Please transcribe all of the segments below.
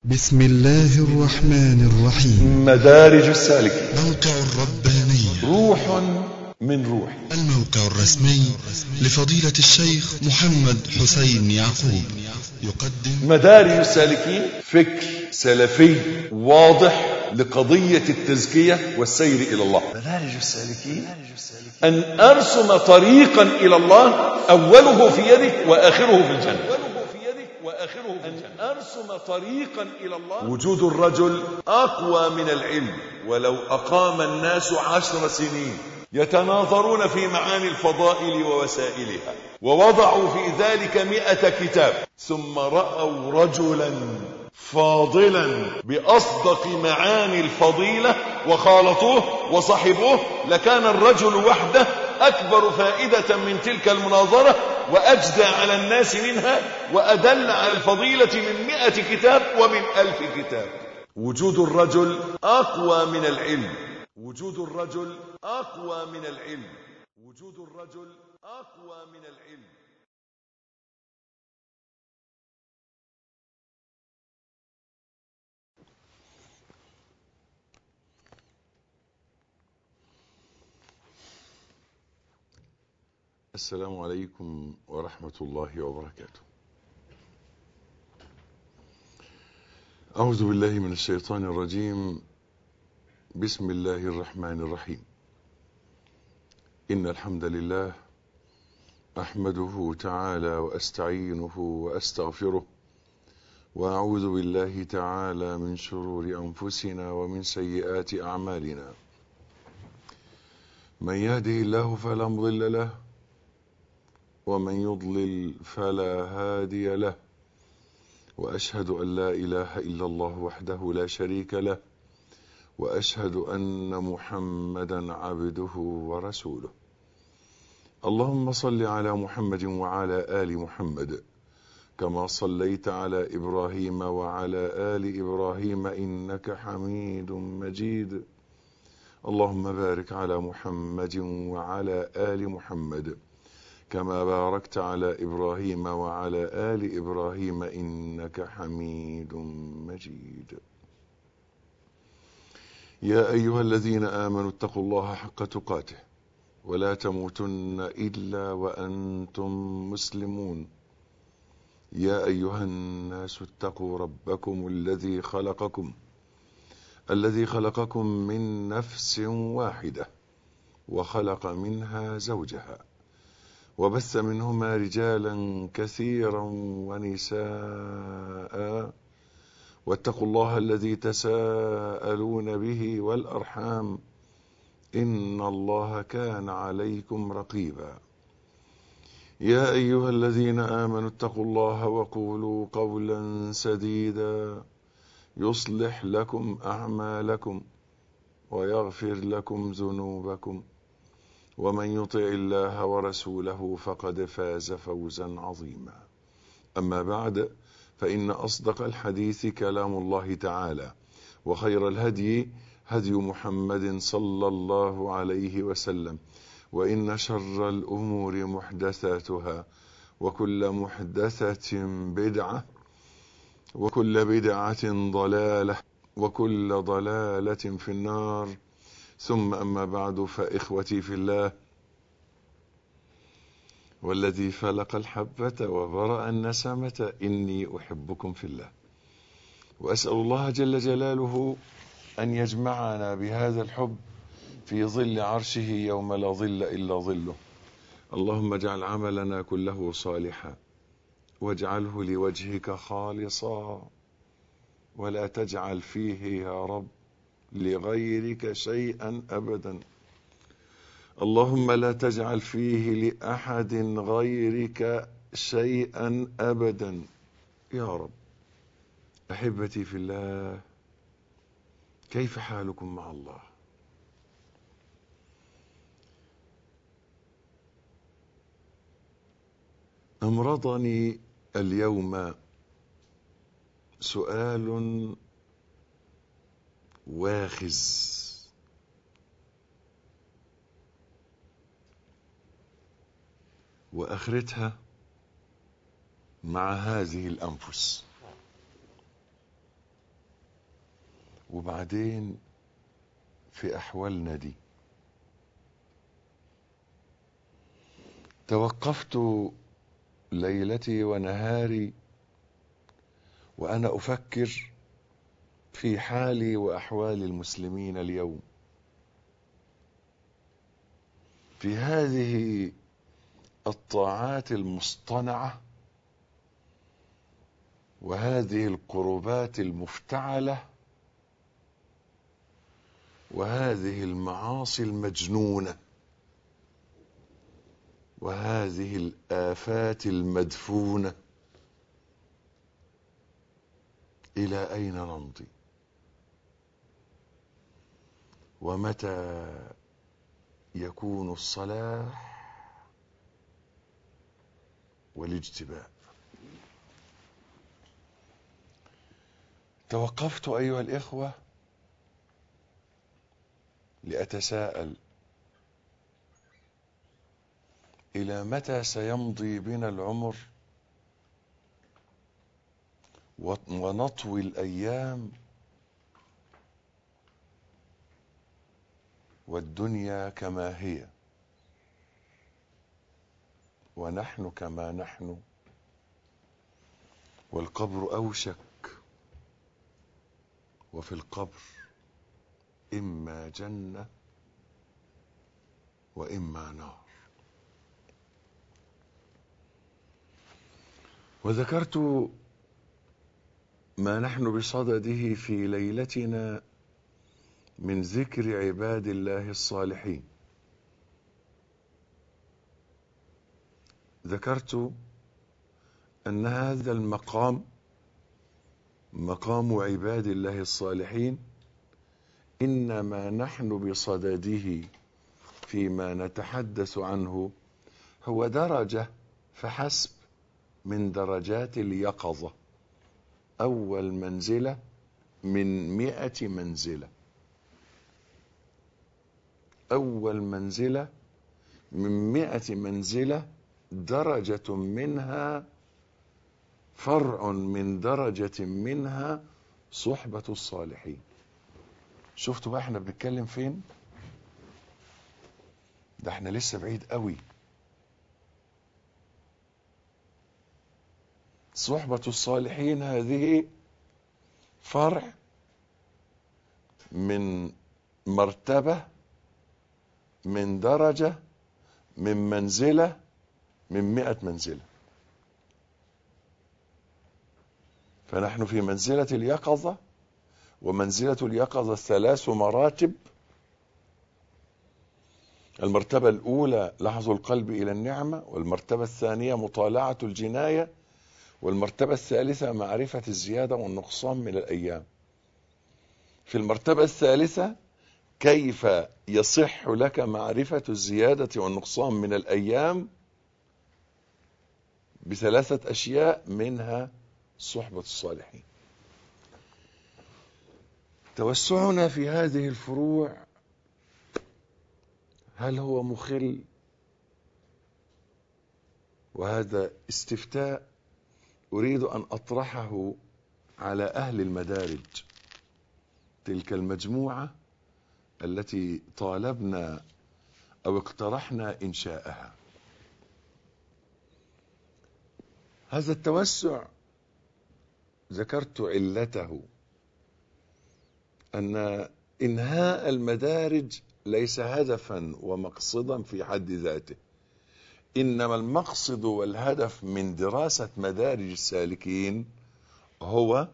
بسم الله الرحمن الرحيم. مدارج السالكين. موقع الربانية روح من روحي. الموقع الرسمي لفضيلة الشيخ محمد حسين يعقوب يقدم مدارج السالكين فكر سلفي واضح لقضية التزكية والسير إلى الله. مدارج السالكين أن أرسم طريقا إلى الله أوله في يدك وآخره في الجنة. أن أرسم طريقا إلى الله. وجود الرجل أقوى من العلم، ولو أقام الناس 10 سنين يتناظرون في معاني الفضائل ووسائلها ووضعوا في ذلك 100 كتاب ثم رأوا رجلا فاضلا بأصدق معاني الفضيلة وخالطوه وصحبوه، لكان الرجل وحده أكبر فائدة من تلك المناظرة وأجدى على الناس منها وأدل على الفضيلة من 100 كتاب ومن 1000 كتاب. وجود الرجل أقوى من العلم. وجود الرجل أقوى من العلم. وجود الرجل أقوى من العلم. السلام عليكم ورحمة الله وبركاته. أعوذ بالله من الشيطان الرجيم. بسم الله الرحمن الرحيم. إن الحمد لله أحمده تعالى وأستعينه وأستغفره، وأعوذ بالله تعالى من شرور أنفسنا ومن سيئات أعمالنا. من يهده الله فلا مضل له، ومن يضلل فلا هادي له، وأشهد أن لا إله إلا الله وحده لا شريك له، وأشهد أن محمدا عبده ورسوله. اللهم صل على محمد وعلى آل محمد كما صليت على إبراهيم وعلى آل إبراهيم إنك حميد مجيد. اللهم بارك على محمد وعلى آل محمد كما باركت على إبراهيم وعلى آل إبراهيم إنك حميد مجيد. يا أيها الذين آمنوا اتقوا الله حق تقاته ولا تموتن إلا وأنتم مسلمون. يا أيها الناس اتقوا ربكم الذي خلقكم من نفس واحدة وخلق منها زوجها وبث منهما رجالا كثيرا ونساء، واتقوا الله الذي تساءلون به والأرحام إن الله كان عليكم رقيبا. يا أيها الذين آمنوا اتقوا الله وقولوا قولا سديدا يصلح لكم أعمالكم ويغفر لكم ذنوبكم، ومن يطع الله ورسوله فقد فاز فوزا عظيما. أما بعد، فإن أصدق الحديث كلام الله تعالى، وخير الهدي هدي محمد صلى الله عليه وسلم، وإن شر الأمور محدثاتها، وكل محدثة بدعة، وكل بدعة ضلالة، وكل ضلالة في النار. ثم أما بعد، فإخوتي في الله، والذي فلق الحبة وبرأ النسمة إني أحبكم في الله، وأسأل الله جل جلاله أن يجمعنا بهذا الحب في ظل عرشه يوم لا ظل إلا ظله. اللهم اجعل عملنا كله صالحا، واجعله لوجهك خالصا، ولا تجعل فيه يا رب لغيرك شيئا أبدا. اللهم لا تجعل فيه لأحد غيرك شيئا أبدا يا رب. أحبتي في الله، كيف حالكم مع الله؟ أمرضني اليوم سؤال واخز وآخرتها مع هذه الأنفس. وبعدين في أحوالنا دي توقفت ليلتي ونهاري وأنا أفكر في حالي وأحوال المسلمين اليوم، في هذه الطاعات المصطنعة وهذه القربات المفتعلة وهذه المعاصي المجنونة وهذه الآفات المدفونة. إلى أين نمضي؟ ومتى يكون الصلاح والاجتباء؟ توقفت أيها الإخوة لأتساءل إلى متى سيمضي بنا العمر ونطوي الأيام والدنيا كما هي ونحن كما نحن، والقبر أوشك، وفي القبر إما جنة وإما نار. وذكرت ما نحن بصدده في ليلتنا من ذكر عباد الله الصالحين. ذكرت أن هذا المقام، مقام عباد الله الصالحين، إنما نحن بصدده فيما نتحدث عنه هو درجة فحسب من درجات اليقظة، أول منزلة من 100 منزلة، أول منزلة من 100 منزلة، درجة منها، فرع من درجة منها صحبة الصالحين. شفتوا بقى احنا بنتكلم فين؟ ده احنا لسه بعيد قوي. صحبة الصالحين هذه فرع من مرتبة، من درجة، من منزلة، من 100 منزلة. فنحن في منزلة اليقظة، ومنزلة اليقظة 3 مراتب. المرتبة الأولى لحظ القلب إلى النعمة، والمرتبة الثانية مطالعة الجناية، والمرتبة الثالثة معرفة الزيادة والنقصان من الأيام. في المرتبة الثالثة كيف يصح لك معرفة الزيادة والنقصان من الأيام؟ ب3 أشياء، منها صحبة الصالحين. توسعنا في هذه الفروع هل هو مخل؟ وهذا استفتاء أريد أن أطرحه على أهل المدارج، تلك المجموعة التي طالبنا أو اقترحنا إنشاءها. هذا التوسع ذكرت علته، أن إنهاء المدارج ليس هدفا ومقصدا في حد ذاته، إنما المقصد والهدف من دراسة مدارج السالكين هو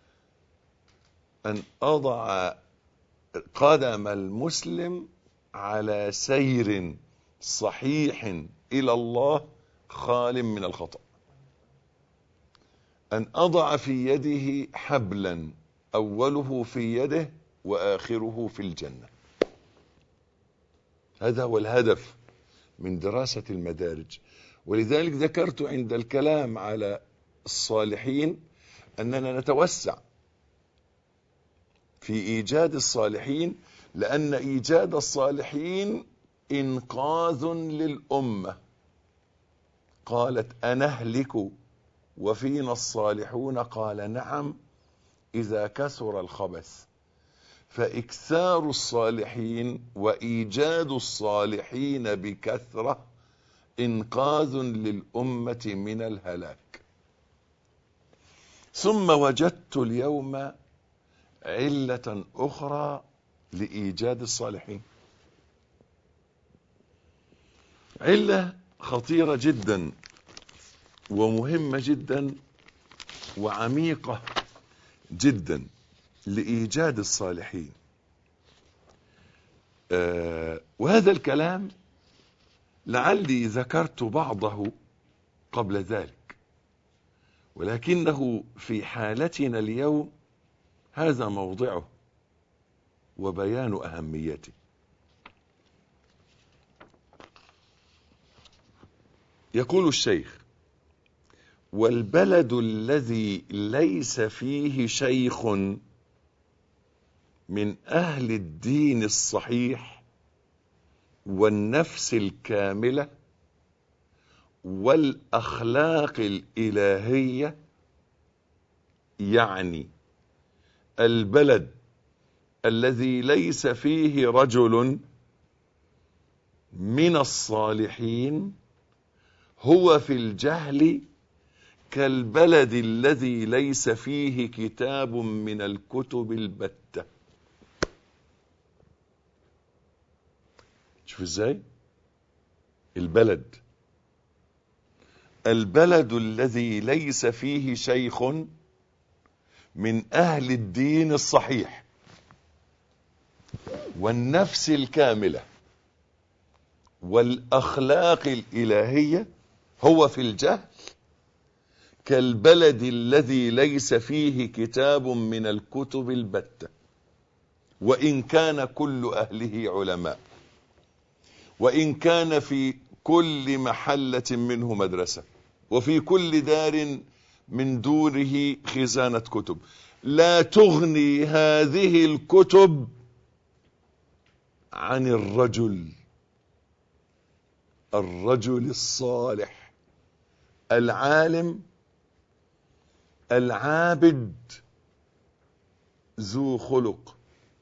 أن أضع قدم المسلم على سير صحيح إلى الله خال من الخطأ، أن أضع في يده حبلا أوله في يده وآخره في الجنة. هذا هو الهدف من دراسة المدارج. ولذلك ذكرت عند الكلام على الصالحين أننا نتوسع في إيجاد الصالحين، لأن إيجاد الصالحين إنقاذ للأمة. قالت أنهلك وفينا الصالحون؟ قال نعم، إذا كثر الخبث فإكثار الصالحين وإيجاد الصالحين بكثرة إنقاذ للأمة من الهلاك. ثم وجدت اليوم علة أخرى لإيجاد الصالحين، علة خطيرة جدا ومهمة جدا وعميقة جدا لإيجاد الصالحين. وهذا الكلام لعلي ذكرت بعضه قبل ذلك، ولكنه في حالتنا اليوم هذا موضعه وبيان أهميته. يقول الشيخ: والبلد الذي ليس فيه شيخ من أهل الدين الصحيح والنفس الكاملة والأخلاق الإلهية، يعني البلد الذي ليس فيه رجل من الصالحين، هو في الجهل كالبلد الذي ليس فيه كتاب من الكتب البتة. شوف ازاي البلد الذي ليس فيه شيخ من أهل الدين الصحيح والنفس الكاملة والأخلاق الإلهية، هو في الجهل كالبلد الذي ليس فيه كتاب من الكتب البتة، وإن كان كل أهله علماء، وإن كان في كل محلة منه مدرسة، وفي كل دار من دوره خزانة كتب، لا تغني هذه الكتب عن الرجل الصالح العالم العابد ذو خلق.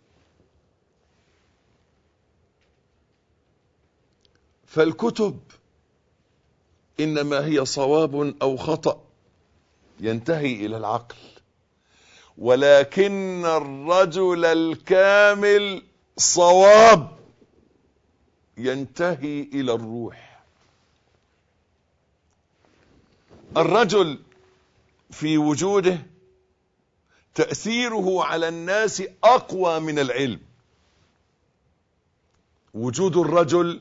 فالكتب إنما هي صواب أو خطأ ينتهي إلى العقل، ولكن الرجل الكامل صواب ينتهي إلى الروح. الرجل في وجوده تأثيره على الناس أقوى من العلم. وجود الرجل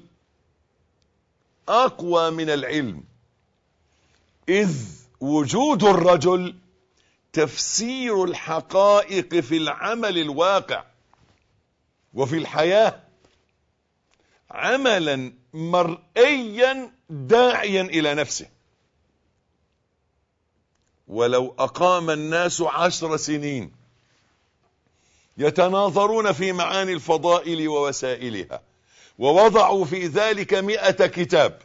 أقوى من العلم، إذ وجود الرجل تفسير الحقائق في العمل الواقع وفي الحياة، عملا مرئيا داعيا إلى نفسه. ولو أقام الناس 10 سنين يتناظرون في معاني الفضائل ووسائلها، ووضعوا في ذلك 100 كتاب،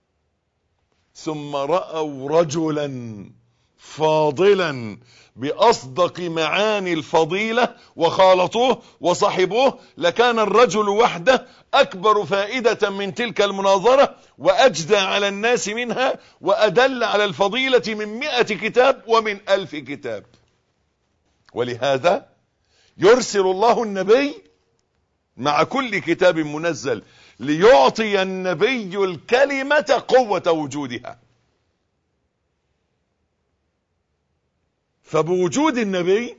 ثم رأوا رجلا فاضلا بأصدق معاني الفضيلة وخالطوه وصحبوه، لكان الرجل وحده أكبر فائدة من تلك المناظرة، وأجدى على الناس منها، وأدل على الفضيلة من 100 كتاب ومن 1000 كتاب. ولهذا يرسل الله النبي مع كل كتاب منزل ليعطي النبي الكلمة قوة وجودها. فبوجود النبي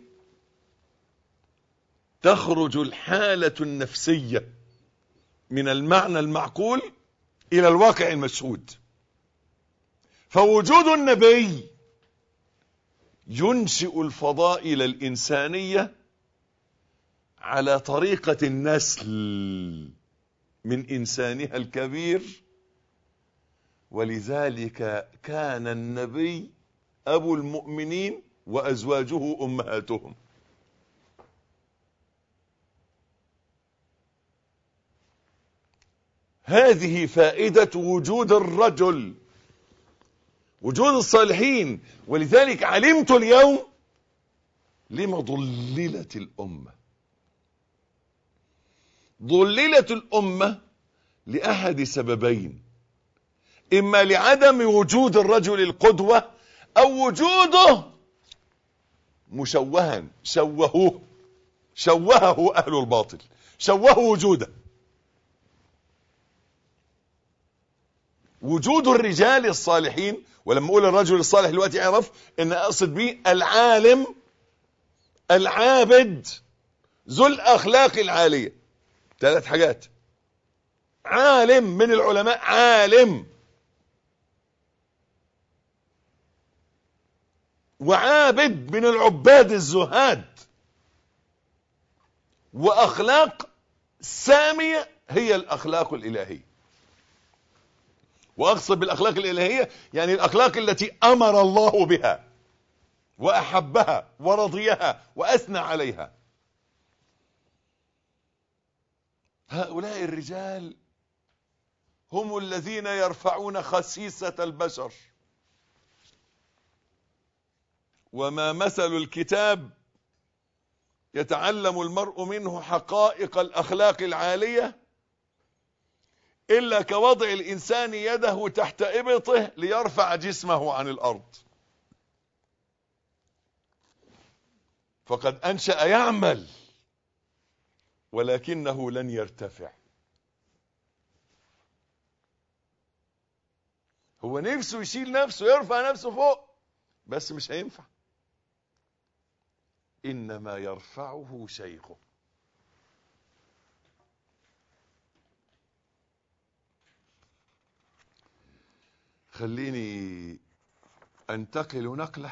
تخرج الحالة النفسية من المعنى المعقول إلى الواقع المشهود. فوجود النبي ينشئ الفضائل الإنسانية على طريقة النسل من إنسانها الكبير. ولذلك كان النبي أبو المؤمنين وأزواجه أمهاتهم. هذه فائدة وجود الرجل، وجود الصالحين. ولذلك علمت اليوم لما ضللت الأمة. ضللت الأمة لأحد سببين: إما لعدم وجود الرجل القدوة، أو وجوده مشوها، شوهه أهل الباطل، شوهوا وجوده. وجود الرجال الصالحين، ولما أقول الرجل الصالح دلوقتي اعرف إن أقصد به العالم العابد ذو الأخلاق العالية. 3 حاجات: عالم من العلماء، عالم، وعابد من العباد الزهاد، وأخلاق سامية هي الأخلاق الإلهية. وأقصد بالأخلاق الإلهية يعني الأخلاق التي أمر الله بها وأحبها ورضيها وأثنى عليها. هؤلاء الرجال هم الذين يرفعون خسيسة البشر. وما مثل الكتاب يتعلم المرء منه حقائق الأخلاق العالية إلا كوضع الإنسان يده تحت إبطه ليرفع جسمه عن الأرض. فقد أنشأ يعمل ولكنه لن يرتفع. هو نفسه يشيل نفسه، يرفع نفسه فوق، بس مش هينفع. إنما يرفعه شيخه. خليني أنتقل نقلة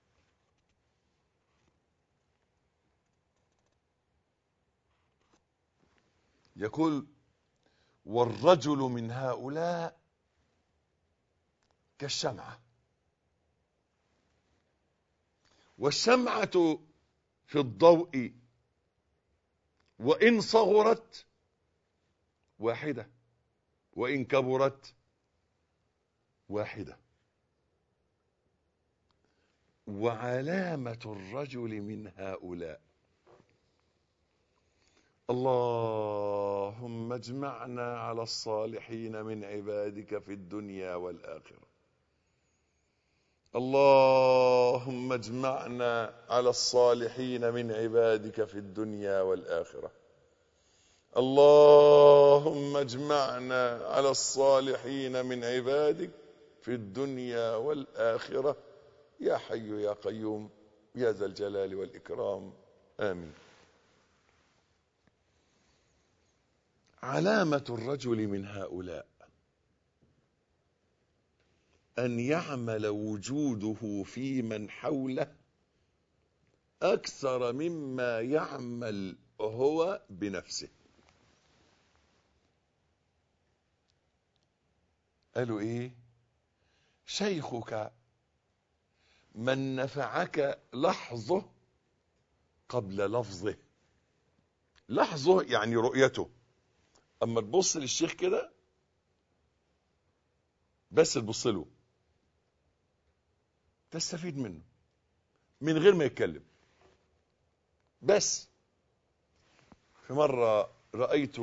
يقول: والرجل من هؤلاء كالشمعة، والشمعة في الضوء وإن صغرت واحدة، وإن كبرت واحدة. وعلامة الرجل من هؤلاء. اللهم اجمعنا على الصالحين من عبادك في الدنيا والآخرة. اللهم اجمعنا على الصالحين من عبادك في الدنيا والآخرة. اللهم اجمعنا على الصالحين من عبادك في الدنيا والآخرة يا حي يا قيوم يا ذا الجلال والإكرام، آمين. علامة الرجل من هؤلاء أن يعمل وجوده في من حوله أكثر مما يعمل هو بنفسه. قالوا إيه؟ شيخك من نفعك لحظه قبل لفظه. لحظه يعني رؤيته. أما تبص للشيخ كده بس تبص له تستفيد منه من غير ما يتكلم. بس في مرة رأيت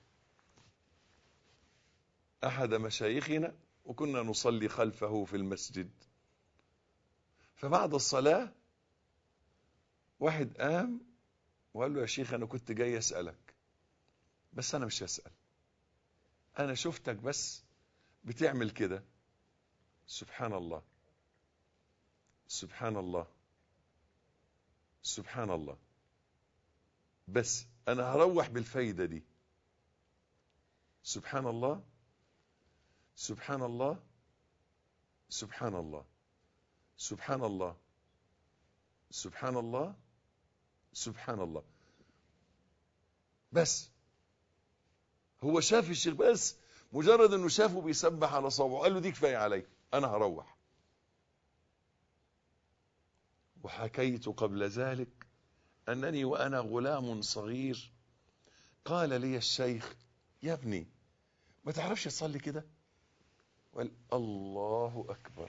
أحد مشايخنا وكنا نصلي خلفه في المسجد، فبعد الصلاة واحد قام وقال له: يا شيخ أنا كنت جاي أسألك بس أنا مش هسأل، أنا شفتك بس بتعمل كده. سبحان الله، سبحان الله، سبحان الله. بس أنا هروح بالفايدة دي. سبحان الله، سبحان الله، سبحان الله، سبحان الله، سبحان الله، سبحان الله. بس هو شاف الشيخ، بس مجرد انه شافه بيسبح على صوابعه قال له: دي كفايه علي، انا هروح. وحكيت قبل ذلك انني وانا غلام صغير قال لي الشيخ: يا ابني ما تعرفش تصلي كده؟ قال: الله اكبر،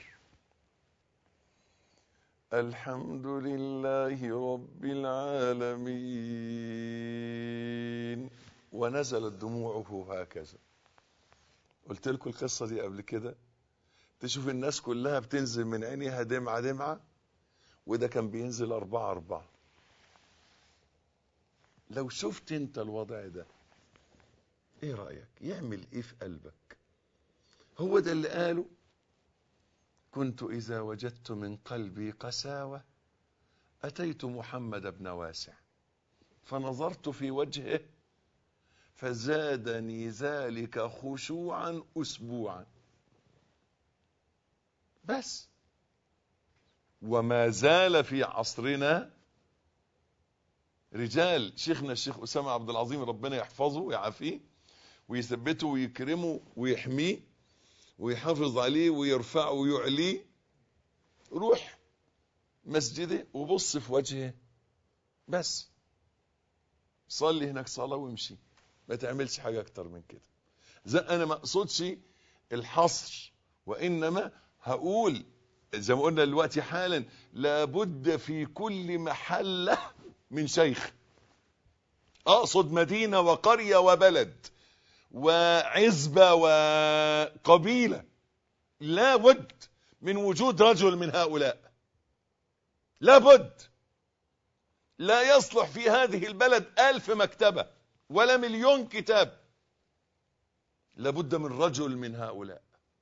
الحمد لله رب العالمين، ونزلت دموعه هكذا. قلت لكم القصة دي قبل كده. تشوف الناس كلها بتنزل من عينيها دمعة دمعة، وده كان بينزل 4. لو شفت انت الوضع ده ايه رأيك؟ يعمل ايه في قلبك؟ هو ده اللي قاله: كنت إذا وجدت من قلبي قساوة أتيت محمد بن واسع فنظرت في وجهه فزادني ذلك خشوعا أسبوعا. بس. وما زال في عصرنا رجال، شيخنا الشيخ أسامة عبد العظيم ربنا يحفظه ويعافيه ويثبته ويكرمه ويحميه ويحافظ عليه ويرفعه ويعليه، روح مسجده وبص في وجهه بس، صلي هناك صلاة وامشي، ما تعملش حاجة اكتر من كده. زي انا ما اقصدش الحصر، وانما هقول زي ما قلنا دلوقتي حالا لابد في كل محلة من شيخ. اقصد مدينة وقرية وبلد وعزبة وقبيلة، لابد من وجود رجل من هؤلاء، لابد. لا يصلح في هذه البلد 1000 مكتبة ولا 1,000,000 كتاب، لابد من رجل من هؤلاء،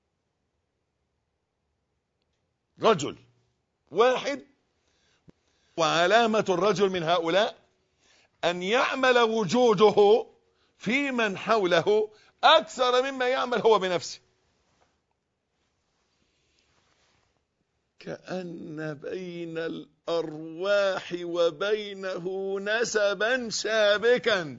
رجل واحد. وعلامة الرجل من هؤلاء أن يعمل وجوده في من حوله أكثر مما يعمل هو بنفسه. كأن بين الأرواح وبينه نسبا شابكا.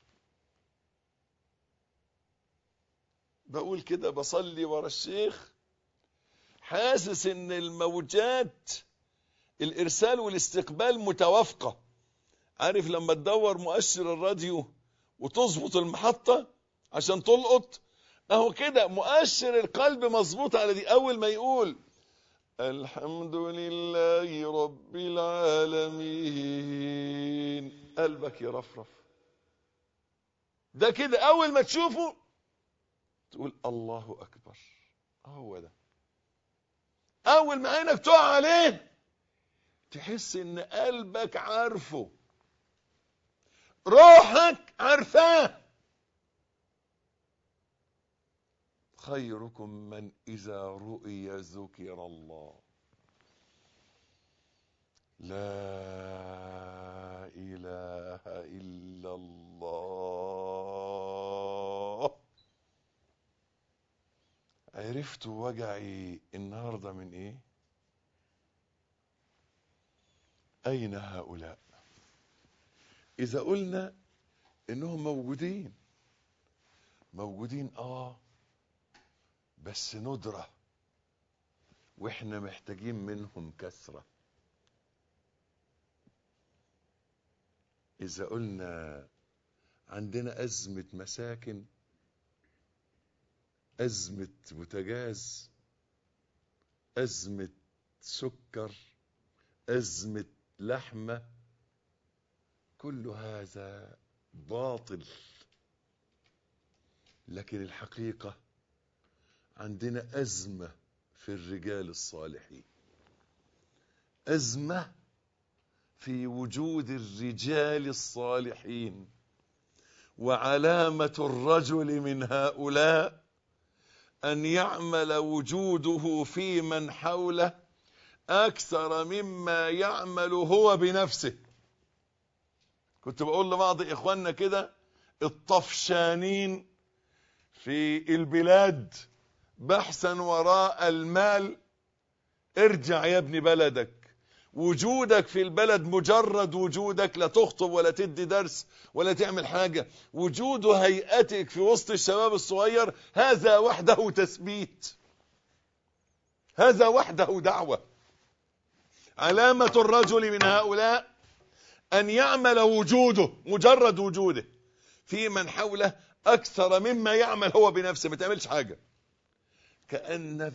بقول كده بصلي ورا الشيخ حاسس ان الموجات الارسال والاستقبال متوافقة. عارف لما تدور مؤشر الراديو وتظبط المحطة عشان تلقط، اهو كده مؤشر القلب مظبوط على دي. اول ما يقول الحمد لله رب العالمين قلبك يرفرف. ده كده اول ما تشوفه تقول الله اكبر. هو ده اول ما عينك تقع عليه تحس ان قلبك عارفه، روحك عارفاه. خيركم من إذا رؤي ذكر الله. لا إله إلا الله. عرفت وجعي النهاردة من إيه؟ أين هؤلاء؟ إذا قلنا إنهم موجودين بس ندرة، واحنا محتاجين منهم كثرة. إذا قلنا عندنا أزمة مساكن، أزمة بوتاجاز، أزمة سكر، أزمة لحمة، كل هذا باطل. لكن الحقيقة عندنا أزمة في الرجال الصالحين، أزمة في وجود الرجال الصالحين. وعلامة الرجل من هؤلاء أن يعمل وجوده في من حوله أكثر مما يعمل هو بنفسه. كنت بقول لبعض إخواننا كده الطفشانين في البلاد بحثا وراء المال، ارجع يا ابن بلدك. وجودك في البلد مجرد وجودك، لا تخطب ولا تدي درس ولا تعمل حاجة، وجود هيئتك في وسط الشباب الصغير هذا وحده تثبيت، هذا وحده دعوة. علامة الرجل من هؤلاء أن يعمل وجوده، مجرد وجوده في من حوله أكثر مما يعمل هو بنفسه. ما تعملش حاجة. كأن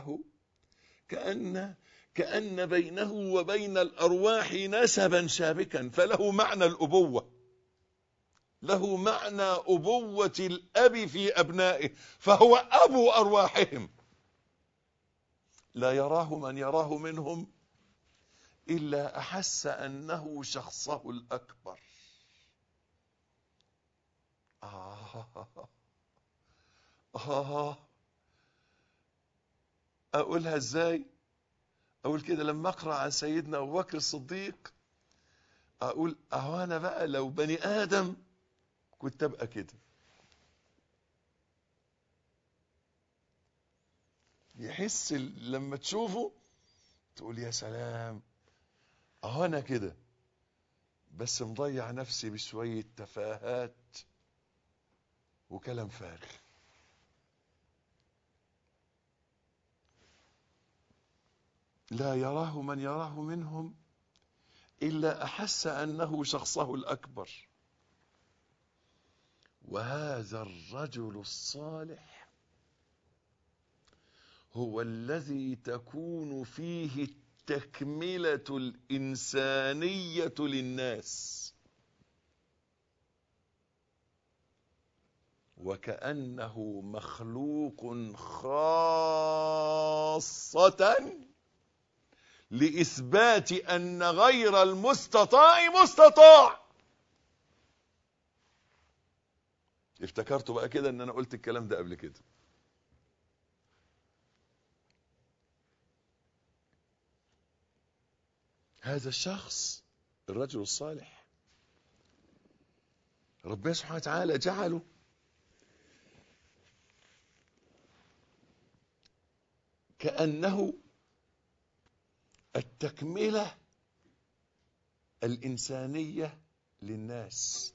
بينه وبين الأرواح نسبا شابكا، فله معنى الأبوة. له معنى أبوة الأب في أبنائه، فهو أبو أرواحهم. لا يراه من يراه منهم إلا أحس أنه شخصه الأكبر. أقولها إزاي؟ أقول كده لما أقرأ عن سيدنا أبو بكر الصديق، أقول أنا بقى لو بني آدم كنت أبقى كده. يحس لما تشوفه تقول يا سلام، أنا كده، بس مضيع نفسي بشوية تفاهات وكلام فارغ. لا يراه من يراه منهم إلا أحس أنه شخصه الأكبر. وهذا الرجل الصالح هو الذي تكون فيه التكملة الإنسانية للناس، وكأنه مخلوق خاصة لإثبات أن غير المستطاع مستطاع. افتكرت بقى كده ان انا قلت الكلام ده قبل كده. هذا الشخص الرجل الصالح ربنا سبحانه وتعالى جعله كأنه التكملة الإنسانية للناس.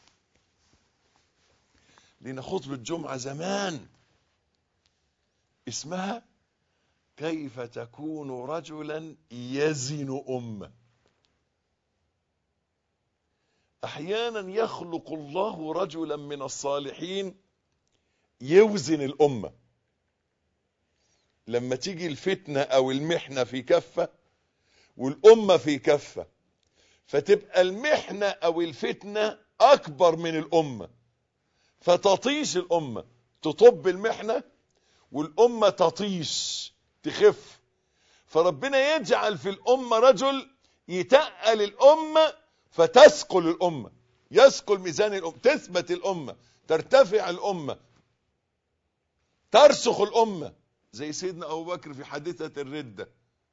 لنا خطبة جمعة زمان اسمها كيف تكون رجلا يزن أمة. أحيانا يخلق الله رجلا من الصالحين يوزن الأمة. لما تيجي الفتنة أو المحنة في كفة والأمة في كفة، فتبقى المحنة أو الفتنة أكبر من الأمة، فتطيش الأمة، تطب المحنة والأمة تطيش تخف. فربنا يجعل في الأمة رجل يتقل الأمة فتثقل الأمة، يثقل ميزان الأمة، تثبت الأمة، ترتفع الأمة، ترسخ الأمة. زي سيدنا أبو بكر في حادثة الردة،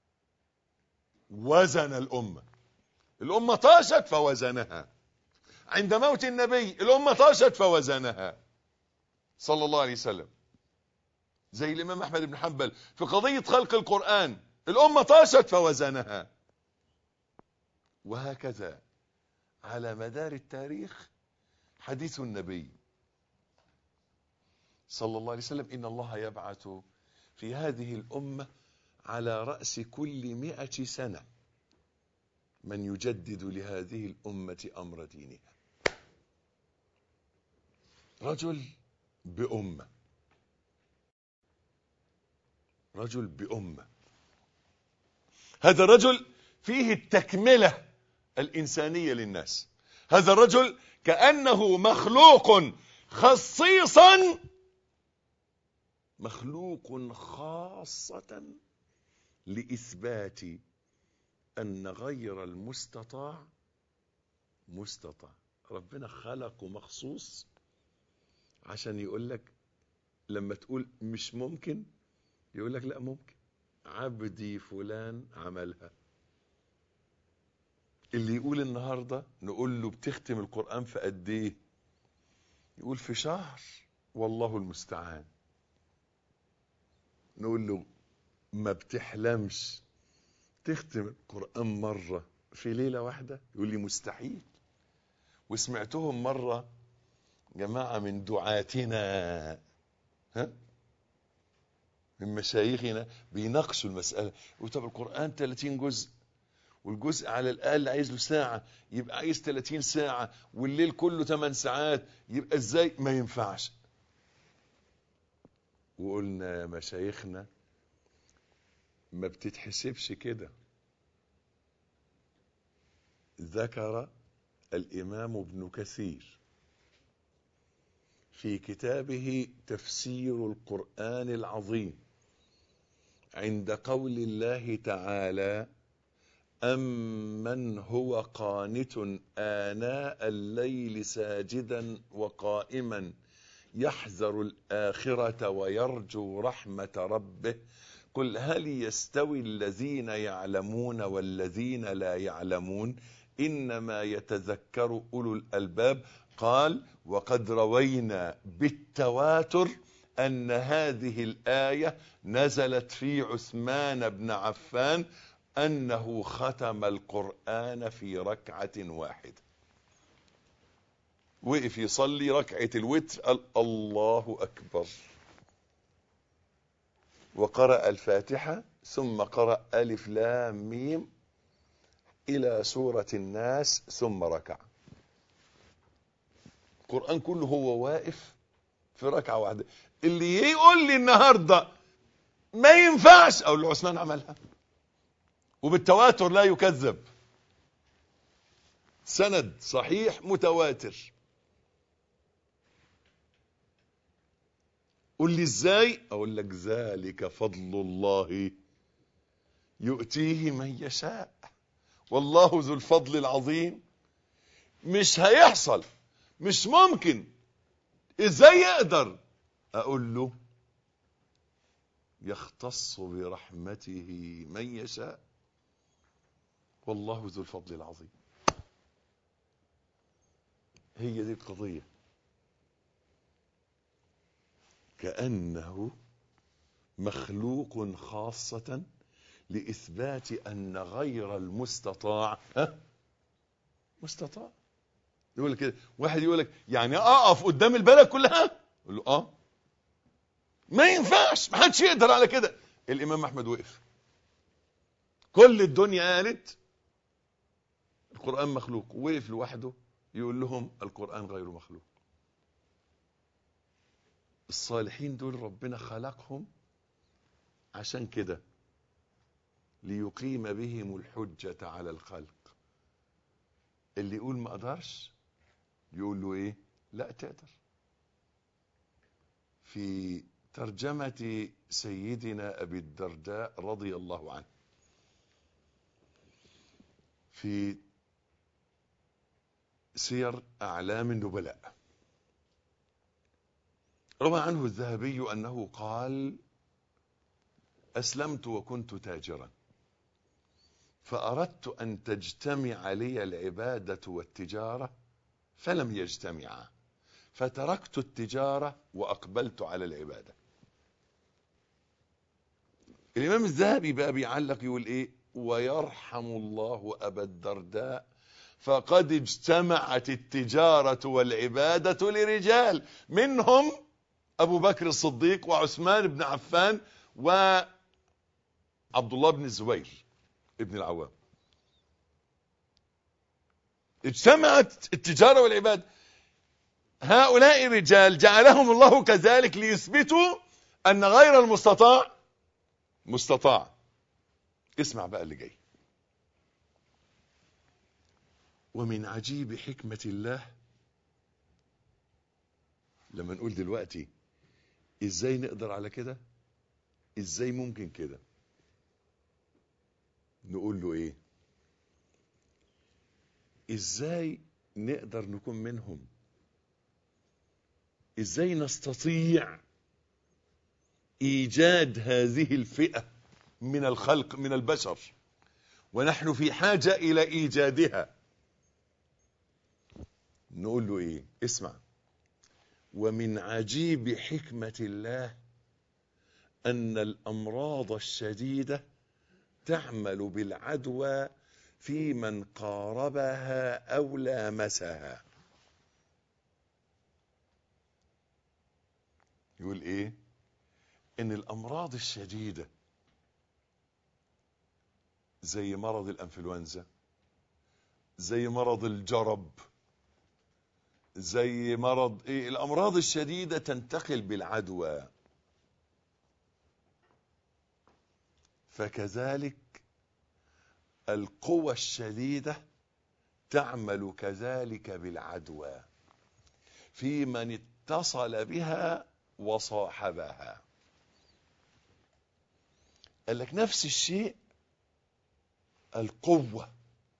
وزن الأمة. الأمة طاشت فوزنها. عند موت النبي الأمة طاشت فوزنها صلى الله عليه وسلم. زي الإمام أحمد بن حنبل في قضية خلق القرآن، الأمة طاشت فوزنها. وهكذا على مدار التاريخ حديث النبي صلى الله عليه وسلم: إن الله يبعث في هذه الأمة على رأس كل 100 سنة من يجدد لهذه الأمة أمر دينها. رجل بأمة، رجل بأمة. هذا الرجل فيه التكملة الإنسانية للناس. هذا الرجل كأنه مخلوق خصيصا، مخلوق خاصة لإثبات أن غير المستطاع مستطاع. ربنا خلقه مخصوص عشان يقول لك لما تقول مش ممكن، يقول لك لا ممكن، عبدي فلان عملها. اللي يقول النهاردة نقول له بتختم القرآن في قد ايه؟ يقول في شهر، والله المستعان. نقول له ما بتحلمش تختم القرآن مرة في ليلة واحدة؟ يقول لي مستحيل. وسمعتهم مرة جماعة من دعاتنا، من مشايخنا، بيناقشوا المسألة. طب القرآن 30 جزء، والجزء على الأقل عايز له ساعة، يبقى عايز 30 ساعة، والليل كله 8 ساعات، يبقى ازاي؟ ما ينفعش. وقلنا يا مشايخنا ما بتتحسبش كده. ذكر الإمام ابن كثير في كتابه تفسير القرآن العظيم عند قول الله تعالى: أمن هو قانت آناء الليل ساجدا وقائما يحذر الآخرة ويرجو رحمة ربه قل هل يستوي الذين يعلمون والذين لا يعلمون إنما يتذكر أولو الألباب. قال: وقد روينا بالتواتر أن هذه الآية نزلت في عثمان بن عفان أنه ختم القرآن في ركعة واحدة. وقف يصلي ركعة الوتر قال: الله أكبر، وقرأ الفاتحة ثم قرأ ألف لام ميم إلى سورة الناس ثم ركع. القرآن كله هو واقف في ركعة واحدة. اللي يقول لي النهاردة ما ينفعش، أقول له عثمان عملها وبالتواتر لا يكذب، سند صحيح متواتر. قل لي ازاي؟ اقول لك: ذلك فضل الله يؤتيه من يشاء والله ذو الفضل العظيم. مش هيحصل، مش ممكن. ازاي يقدر؟ اقول له: يختص برحمته من يشاء والله ذو الفضل العظيم. هي دي القضية. كأنه مخلوق خاصة لإثبات أن غير المستطاع مستطاع. يقول لك كده، واحد يقول لك يعني أقف قدام البلد كلها؟ يقول له ما ينفعش، ما حدش يقدر على كده. الإمام أحمد وقف، كل الدنيا قالت القرآن مخلوق، وقف لوحده يقول لهم القرآن غير مخلوق. الصالحين دول ربنا خلقهم عشان كده، ليقيم بهم الحجة على الخلق. اللي يقول ما اقدرش يقول له ايه؟ لا تقدر. في ترجمة سيدنا أبي الدرداء رضي الله عنه في سير أعلام النبلاء، روى عنه الذهبي أنه قال: أسلمت وكنت تاجرا، فأردت أن تجتمع لي العبادة والتجارة فلم يجتمعا، فتركت التجارة وأقبلت على العبادة. الإمام الذهبي بقى بيعلق يقول إيه: ويرحم الله أبا الدرداء فقد اجتمعت التجارة والعبادة لرجال، منهم أبو بكر الصديق وعثمان بن عفان وعبد الله بن الزبير ابن العوام. اجتمعت التجارة والعبادة. هؤلاء الرجال جعلهم الله كذلك ليثبتوا أن غير المستطاع مستطاع. اسمع بقى اللي جاي: ومن عجيب حكمة الله. لما نقول دلوقتي ازاي نقدر على كده، ازاي ممكن كده، نقول له ايه؟ ازاي نقدر نكون منهم؟ ازاي نستطيع ايجاد هذه الفئة من الخلق من البشر ونحن في حاجة الى ايجادها؟ نقول له ايه؟ اسمع: ومن عجيب حكمة الله أن الأمراض الشديدة تعمل بالعدوى في من قاربها أو لامسها. يقول إيه؟ إن الأمراض الشديدة زي مرض الأنفلونزا، زي مرض الجرب، زي مرض إيه؟ الأمراض الشديدة تنتقل بالعدوى. فكذلك القوى الشديدة تعمل كذلك بالعدوى. في من اتصل بها وصاحبها. قال لك نفس الشيء القوة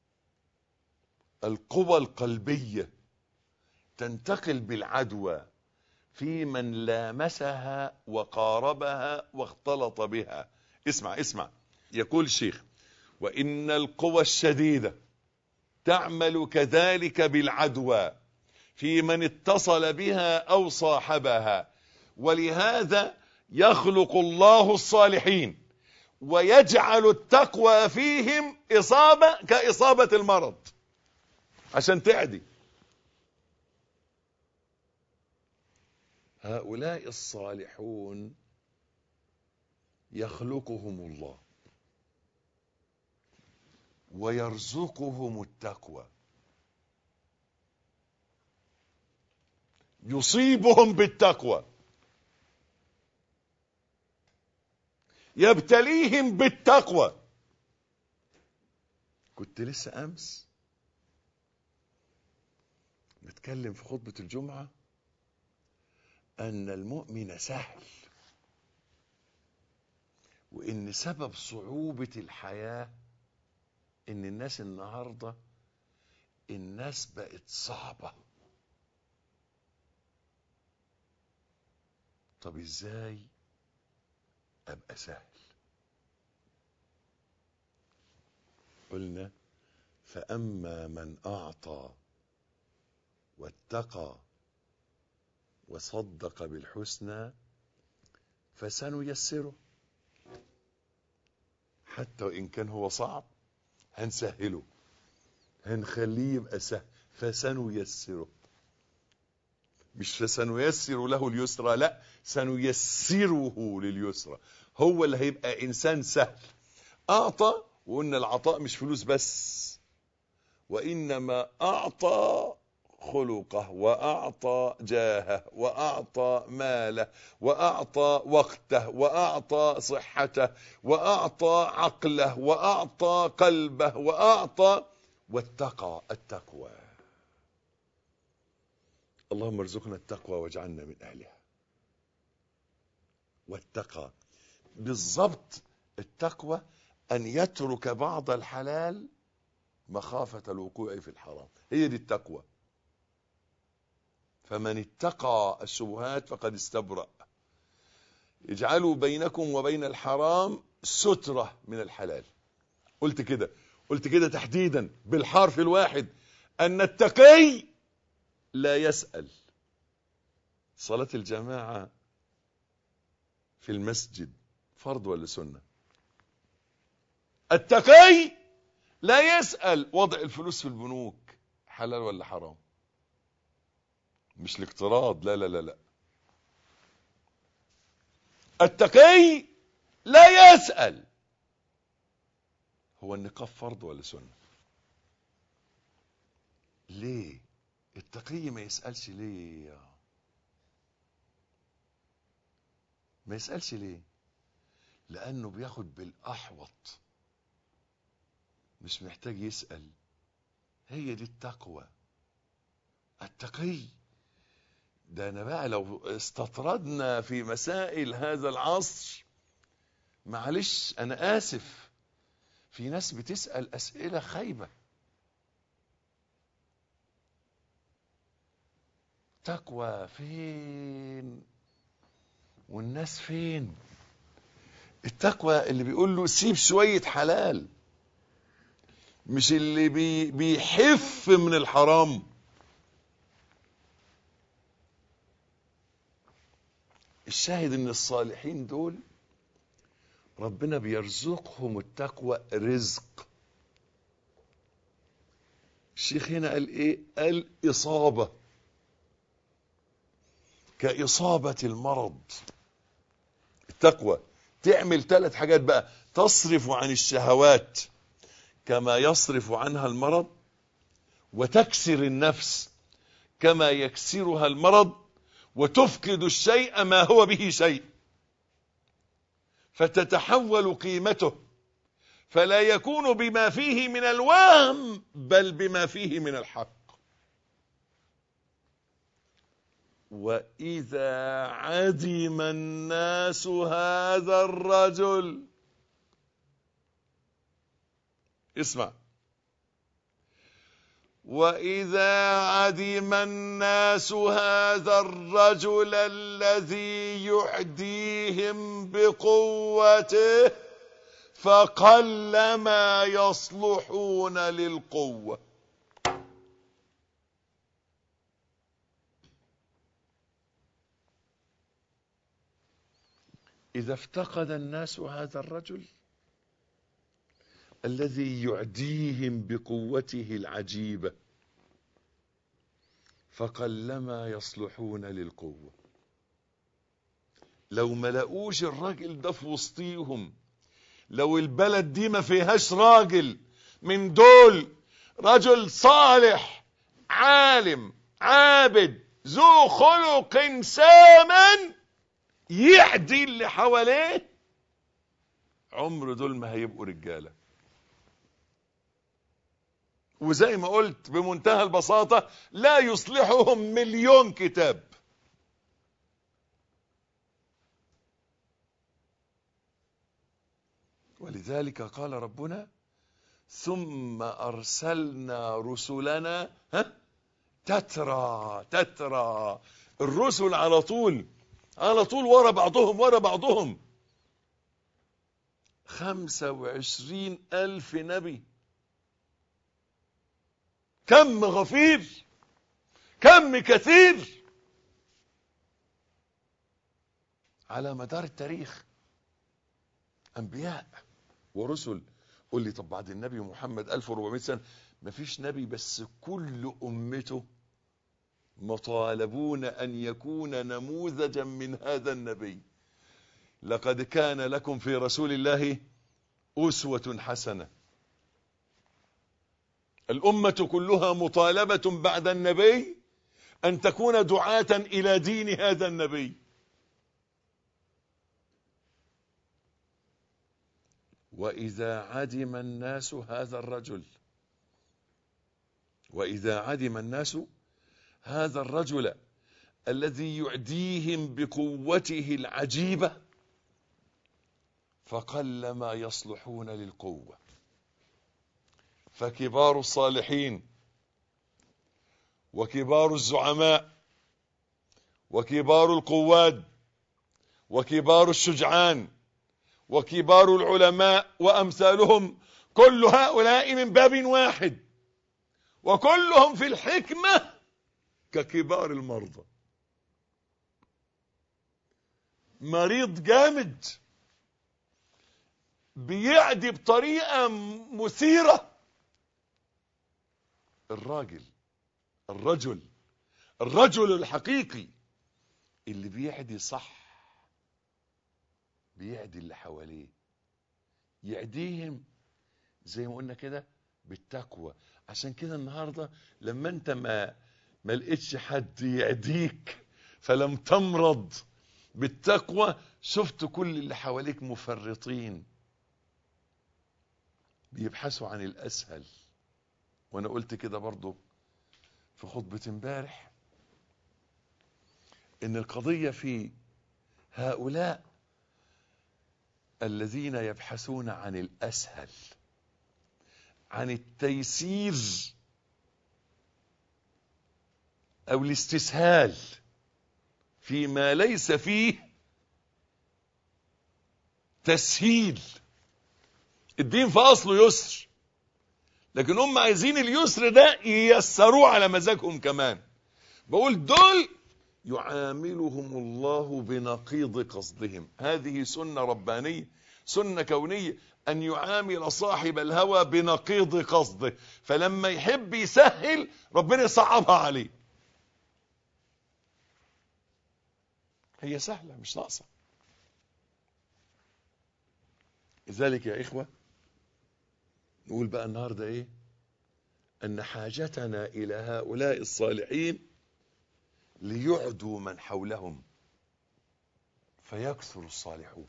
القلبية تنتقل بالعدوى في من لامسها وقاربها واختلط بها. اسمع يقول الشيخ: وإن القوى الشديدة تعمل كذلك بالعدوى في من اتصل بها أو صاحبها، ولهذا يخلق الله الصالحين ويجعل التقوى فيهم إصابة كإصابة المرض عشان تعدي. هؤلاء الصالحون يخلقهم الله ويرزقهم التقوى، يصيبهم بالتقوى، يبتليهم بالتقوى. كنت لسه أمس نتكلم في خطبة الجمعة أن المؤمن سهل، وإن سبب صعوبة الحياة إن الناس النهاردة الناس بقت صعبة. طب إزاي أبقى سهل؟ قلنا: فأما من أعطى واتقى وصدق بالحسنى فسنيسره، حتى وإن كان هو صعب هنسهله، هنخليه يبقى سهل. فسنيسره، مش فسنيسر له اليسرى، لا، سنيسره لليسرى. هو اللي هيبقى إنسان سهل. أعطى، وقلنا العطاء مش فلوس بس، وإنما أعطى خلقه، وأعطى جاهه، وأعطى ماله، وأعطى وقته، وأعطى صحته، وأعطى عقله، وأعطى قلبه، وأعطى واتقى التقوى. اللهم ارزقنا التقوى واجعلنا من أهلها. واتقى بالضبط، التقوى أن يترك بعض الحلال مخافة الوقوع في الحرام، هي دي التقوى. فمن اتقى الشبهات فقد استبرأ. اجعلوا بينكم وبين الحرام سترة من الحلال. قلت كده تحديدا بالحرف الواحد أن التقي لا يسأل. صلاة الجماعة في المسجد فرض ولا سنة؟ التقي لا يسأل وضع الفلوس في البنوك حلال ولا حرام، مش الاقتراض، لا لا لا لا. التقي لا يسأل هو النقاب فرض ولا سنة. ليه التقي ما يسألش؟ ليه ما يسألش؟ ليه؟ لأنه بياخد بالأحوط، مش محتاج يسأل. هي دي التقوى. التقي ده أنا بقى لو استطردنا في مسائل هذا العصر، معلش أنا آسف، في ناس بتسأل أسئلة خايبة. تقوى فين والناس فين؟ التقوى اللي بيقول له سيب شوية حلال، مش اللي بيحف من الحرام. الشاهد ان الصالحين دول ربنا بيرزقهم التقوى رزق. الشيخ هنا قال ايه؟ قال إصابة كإصابة المرض. التقوى تعمل 3 حاجات بقى: تصرف عن الشهوات كما يصرف عنها المرض، وتكسر النفس كما يكسرها المرض، وتفقد الشيء ما هو به شيء، فتتحول قيمته، فلا يكون بما فيه من الوهم بل بما فيه من الحق. وإذا عدم الناس هذا الرجل، اسمع، وإذا عدم الناس هذا الرجل الذي يعديهم بقوته فقلما يصلحون للقوة. إذا افتقد الناس هذا الرجل الذي يعديهم بقوته العجيبة فقلما يصلحون للقوة. لو ما لقوش الراجل ده في وسطيهم، لو البلد دي ما فيهاش راجل من دول، رجل صالح عالم عابد ذو خلق سامن يعدي اللي حواليه، عمر دول ما هيبقوا رجالة. وزي ما قلت بمنتهى البساطة، لا يصلحهم مليون كتاب. ولذلك قال ربنا: ثم أرسلنا رسلنا تترى. الرسل على طول ورا بعضهم 25,000 نبي. كم غفير، كم كثير على مدار التاريخ، أنبياء ورسل. قل لي طب بعد النبي محمد 1400 سنة مفيش نبي؟ بس كل أمته مطالبون أن يكون نموذجا من هذا النبي. لقد كان لكم في رسول الله أسوة حسنة. الأمة كلها مطالبة بعد النبي أن تكون دعاة إلى دين هذا النبي. وإذا عدم الناس هذا الرجل، وإذا عدم الناس هذا الرجل الذي يعديهم بقوته العجيبة فقلما يصلحون للقوة. فكبار الصالحين وكبار الزعماء وكبار القواد وكبار الشجعان وكبار العلماء وأمثالهم، كل هؤلاء من باب واحد، وكلهم في الحكمة ككبار المرضى. مريض جامد بيعدي بطريقة مثيرة، الرجل الحقيقي اللي بيعدي صح، بيعدي اللي حواليه، يعديهم زي ما قلنا كده بالتقوى. عشان كده النهاردة لما انت ما لقيتش حد يعديك فلم تمرض بالتقوى، شفت كل اللي حواليك مفرطين بيبحثوا عن الأسهل. وانا قلت كده برضو في خطبة امبارح ان القضية في هؤلاء الذين يبحثون عن الأسهل، عن التيسير أو الاستسهال فيما ليس فيه تسهيل. الدين في أصله يسر، لكن هم عايزين اليسر ده ييسروه على مزاجهم كمان. بقول دول يعاملهم الله بنقيض قصدهم. هذه سنة ربانية، سنة كونية، أن يعامل صاحب الهوى بنقيض قصده. فلما يحب يسهل ربنا يصعبها عليه. هي سهلة مش ناقصة. لذلك يا إخوة نقول بقى النهاردة إيه؟ أن حاجتنا إلى هؤلاء الصالحين ليعدوا من حولهم فيكثر الصالحون.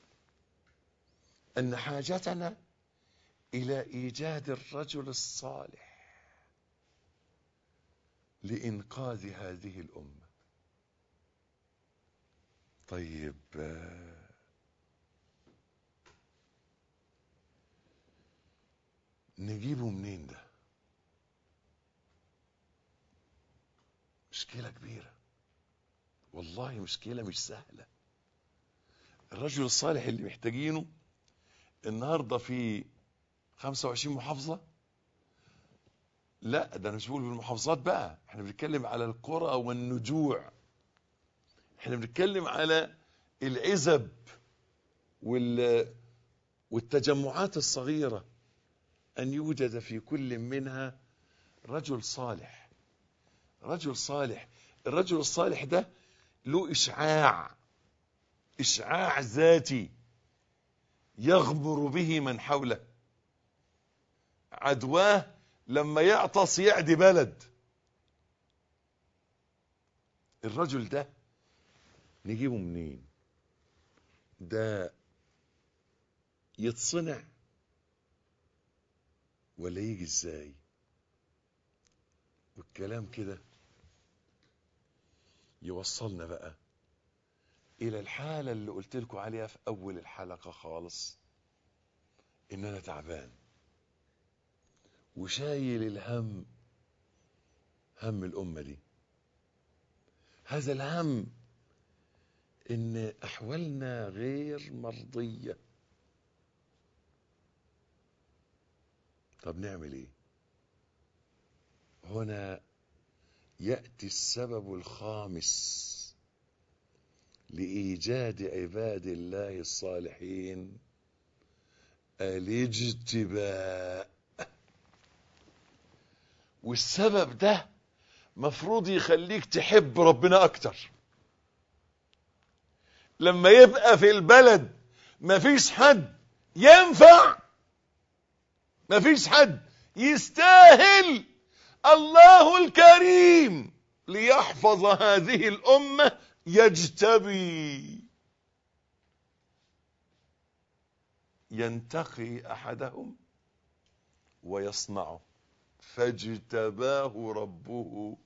أن حاجتنا إلى إيجاد الرجل الصالح لإنقاذ هذه الأمة. طيب نجيبه منين ده؟ مشكلة كبيرة والله، مشكلة مش سهلة. الرجل الصالح اللي محتاجينه النهاردة في 25 محافظة. لا ده انا مش بقول بالمحافظات بقى، احنا بنتكلم على القرى والنجوع، احنا بنتكلم على العزب والتجمعات الصغيرة، ان يوجد في كل منها رجل صالح. رجل صالح، الرجل الصالح ده له إشعاع ذاتي يغمر به من حوله. عدواه لما يعطس يعدي بلد. الرجل ده نجيبه منين؟ ده يتصنع ولا يجي ازاي؟ والكلام كده يوصلنا بقى الى الحالة اللي قلت لكم عليها في اول الحلقة خالص، ان انا تعبان وشايل الهم، هم الامة دي. هذا الهم ان احوالنا غير مرضية. طب نعمل ايه؟ هنا يأتي السبب الخامس لإيجاد عباد الله الصالحين، الاجتباء. والسبب ده مفروض يخليك تحب ربنا أكتر. لما يبقى في البلد مفيش حد ينفع، مفيش حد يستاهل، الله الكريم ليحفظ هذه الأمة يجتبي، ينتقي أحدهم ويصنعه. فاجتباه ربه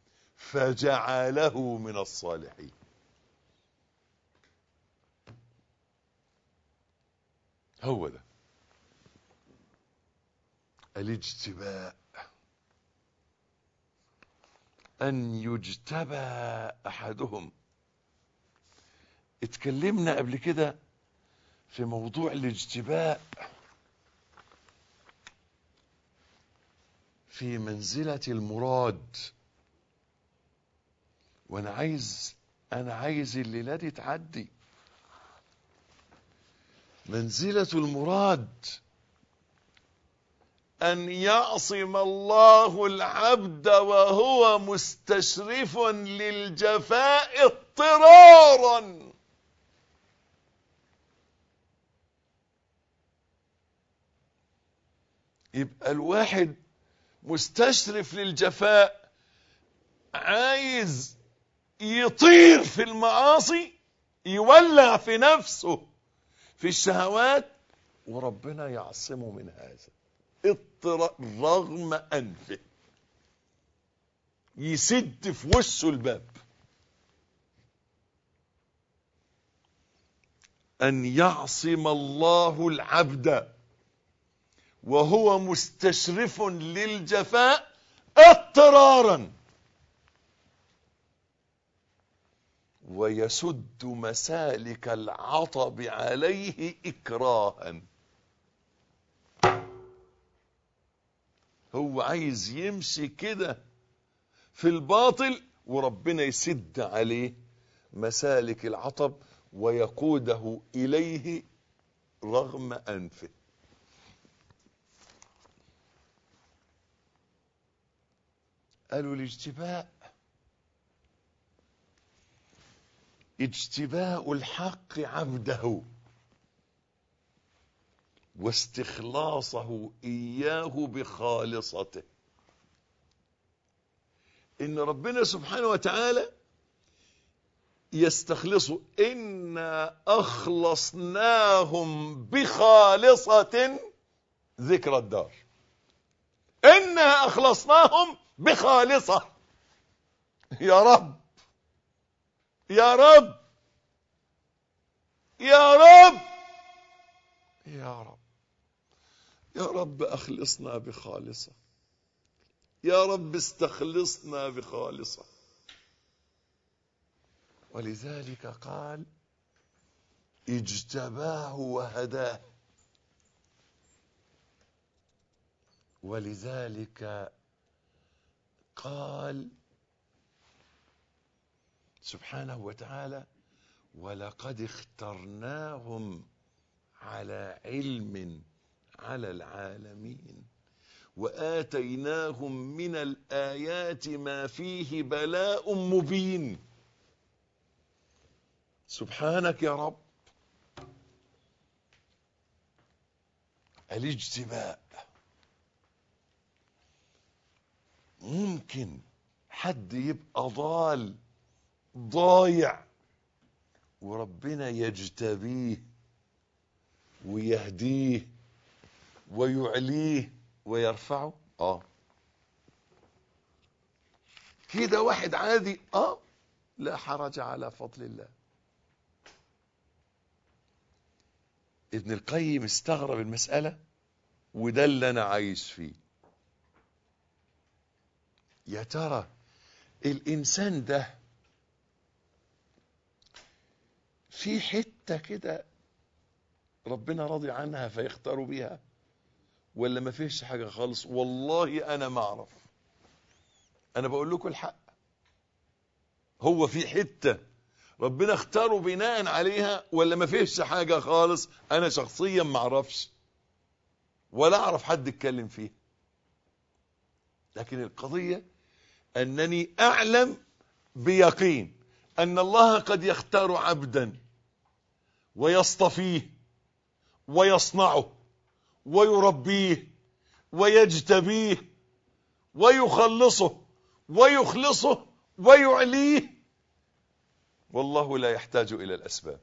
فجعله من الصالحين. هو ده الاجتباء، أن يجتبى أحدهم. اتكلمنا قبل كده في موضوع الاجتباء في منزلة المراد، وانا عايز الليلة دي تعدي. منزلة المراد أن يعصم الله العبد وهو مستشرف للجفاء اضطرارا. يبقى الواحد مستشرف للجفاء، عايز يطير في المعاصي، يولع في نفسه في الشهوات، وربنا يعصمه من هذا رغم أنفه، يسد في وشه الباب. أن يعصم الله العبد وهو مستشرف للجفاء اضطرارا، ويسد مسالك العطب عليه إكراها. هو عايز يمشي كده في الباطل، وربنا يسد عليه مسالك العطب ويقوده إليه رغم أنفه. قالوا الاجتباء اجتباء الحق عبده واستخلاصه إياه بخالصته. إن ربنا سبحانه وتعالى يستخلصه. إنا أخلصناهم بخالصة ذكر الدار. إنا أخلصناهم بخالصة. يا رب يا رب يا رب يا رب يا رب أخلصنا بخالصة، يا رب استخلصنا بخالصة. ولذلك قال اجتباه وهداه. ولذلك قال سبحانه وتعالى ولقد اخترناهم على علم على العالمين وآتيناهم من الآيات ما فيه بلاء مبين. سبحانك يا رب. الاجتباء. ممكن حد يبقى ضايع وربنا يجتبيه ويهديه ويعليه ويرفعه. كده واحد عادي لا حرج على فضل الله. ابن القيم استغرب المسألة، وده اللي انا عايش فيه. يا ترى الانسان ده في حتة كده ربنا راضي عنها فيختاروا بيها، ولا ما فيش حاجة خالص؟ والله انا ما اعرف. انا بقول لكم الحق، هو في حتة ربنا اختاره بناء عليها ولا ما فيش حاجة خالص؟ انا شخصيا ما اعرفش ولا اعرف حد اتكلم فيه. لكن القضية انني اعلم بيقين ان الله قد يختار عبدا ويصطفيه ويصنعه ويربيه ويجتبيه ويخلصه ويخلصه ويعليه، والله لا يحتاج إلى الأسباب.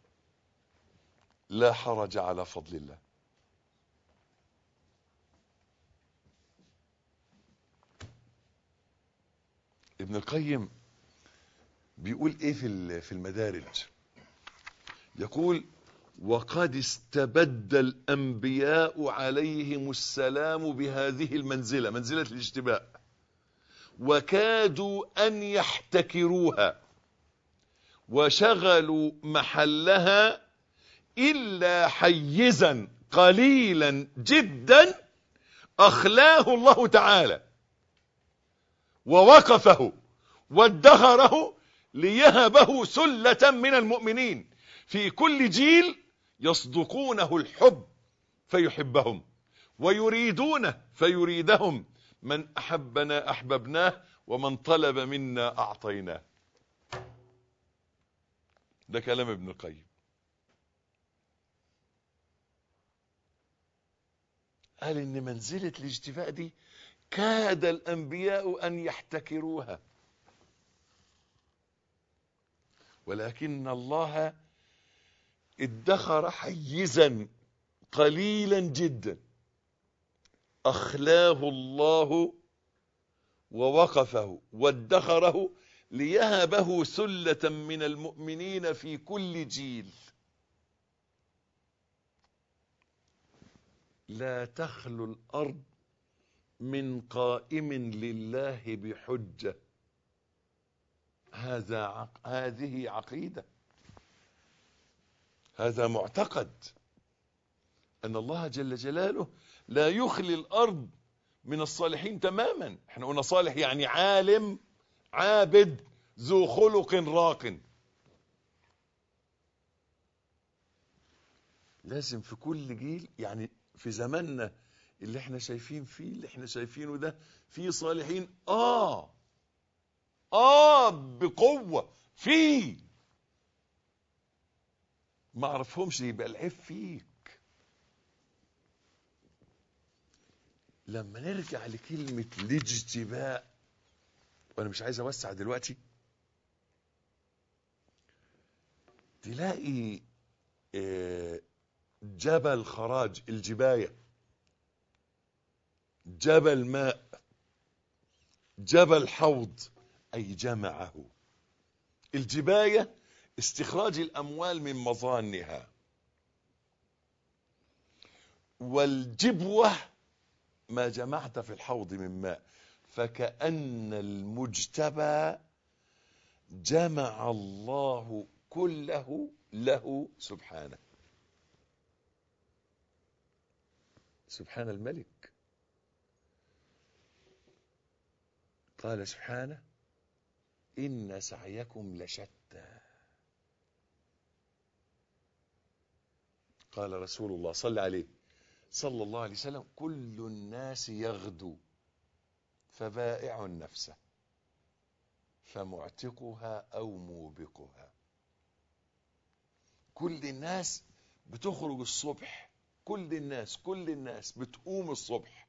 لا حرج على فضل الله. ابن القيم بيقول ايه في المدارج؟ يقول وقد استبد الأنبياء عليهم السلام بهذه المنزلة، منزلة الاجتباء، وكادوا أن يحتكروها وشغلوا محلها إلا حيزا قليلا جدا أخلاه الله تعالى ووقفه وادخره ليهبه سلة من المؤمنين في كل جيل يصدقونه الحب فيحبهم ويريدونه فيريدهم، من أحبنا أحببناه ومن طلب منا أعطيناه. ده كلام ابن القيم. قال إن منزلة الاجتباء دي كاد الأنبياء أن يحتكروها، ولكن الله ادخر حيزا قليلا جدا أخلاه الله ووقفه وادخره ليهبه سلة من المؤمنين في كل جيل. لا تخلو الأرض من قائم لله بحجة. هذه عقيدة، هذا معتقد أن الله جل جلاله لا يخلي الأرض من الصالحين تماما. احنا قلنا صالح يعني عالم عابد ذو خلق راق. لازم في كل جيل، يعني في زماننا اللي احنا شايفين فيه، اللي احنا شايفينه ده، في صالحين بقوة، في ما اعرفهمش، يبقى العيب فيك. لما نرجع لكلمة الاجتباء، وانا مش عايز اوسع دلوقتي، تلاقي جبل خراج، الجباية، جبل ماء، جبل حوض، أي جمعه. الجباية استخراج الأموال من مظانها. والجبوة ما جمعت في الحوض من ماء، فكأن المجتبى جمع الله كله له سبحانه. سبحان الملك. قال سبحانه: إن سعيكم لشتى. قال رسول الله صلى الله عليه وسلم: كل الناس يغدو فبائع نفسه فمعتقها أو موبقها. كل الناس بتخرج الصبح، كل الناس بتقوم الصبح.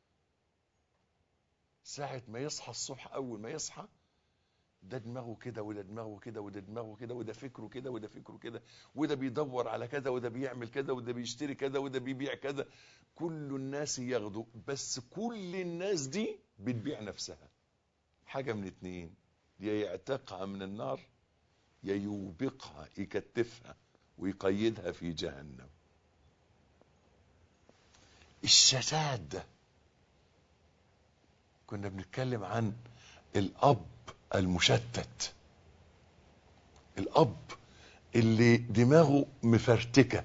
ساعة ما يصحى الصبح، أول ما يصحى ده دماغه كده، وده دماغه كده، وده دماغه كده، وده فكره كده، وده فكره كده، وده بيدور على كذا، وده بيعمل كذا، وده بيشتري كذا، وده بيبيع كذا. كل الناس ياخدوا، بس كل الناس دي بتبيع نفسها. حاجة من اتنين: يا يعتقها من النار، يا يوبقها، يكتفها ويقيدها في جهنم. الشتات ده، كنا بنتكلم عن الأب المشتت، الأب اللي دماغه مفرتكة،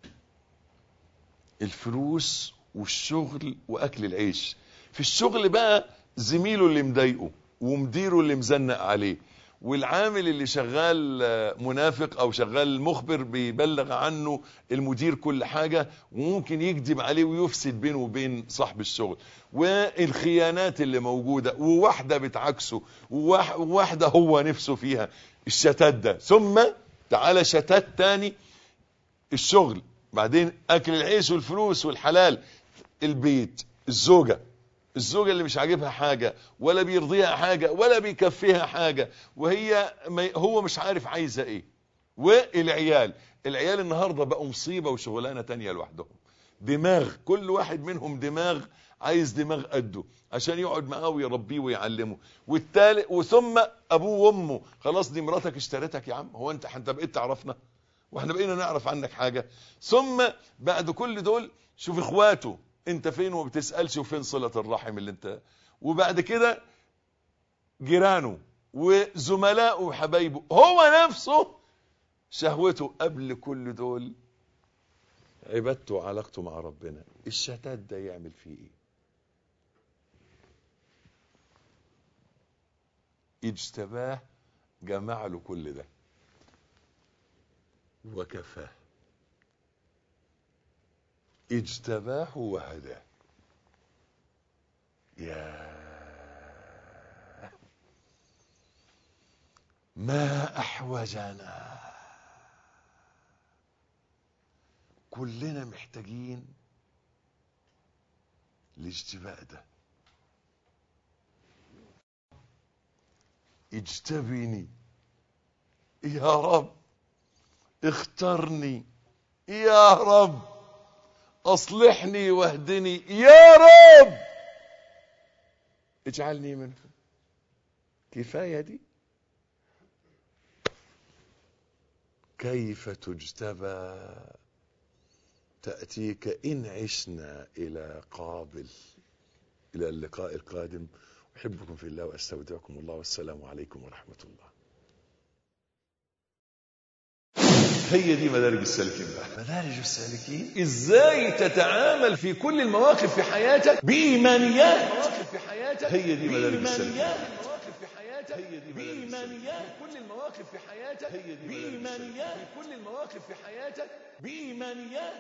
الفلوس والشغل وأكل العيش. في الشغل بقى زميله اللي مضايقه، ومديره اللي مزنق عليه، والعامل اللي شغال منافق أو شغال مخبر بيبلغ عنه المدير كل حاجة، وممكن يكذب عليه ويفسد بينه وبين صاحب الشغل، والخيانات اللي موجودة، وواحدة بتعكسه، وواحدة هو نفسه فيها. الشتات ده. ثم تعالى شتات تاني: الشغل، بعدين أكل العيش والفلوس والحلال، البيت، الزوجة اللي مش عاجبها حاجة، ولا بيرضيها حاجة، ولا بيكفيها حاجة، هو مش عارف عايزة ايه. والعيال النهاردة بقوا مصيبة وشغلانة تانية لوحدهم. دماغ، كل واحد منهم دماغ، عايز دماغ قده عشان يقعد معاه ويربيه ويعلمه. والتالت، وثم ابوه وامه: خلاص دي مراتك اشتريتك يا عم، هو انت بقيت تعرفنا واحنا بقينا نعرف عنك حاجة؟ ثم بعد كل دول شوف اخواته، انت فين وما بتسألش، وفين صلة الرحم اللي انت. وبعد كده جيرانه وزملائه وحبايبه. هو نفسه شهوته قبل كل دول عبادته وعلاقته مع ربنا. الشتات ده يعمل فيه ايه؟ اجتباه، جمع له كل ده وكفاه. اجتباه وهداه. يا ما احوجنا. كلنا محتاجين الاجتباء ده. اجتبني يا رب، اخترني يا رب، اصلحني واهدني يا رب، اجعلني منهم. كفاية دي. كيف تجتبى تأتيك إن عشنا إلى اللقاء القادم. أحبكم في الله وأستودعكم الله، والسلام عليكم ورحمة الله. هي دي مدارج السالكين بقى. مدارج السالكين ازاي تتعامل في كل المواقف في حياتك بإيمانيات. هي دي مدارج السالكين. بإيمانيات كل المواقف في حياتك، بإيمانيات كل المواقف في حياتك، بإيمانيات.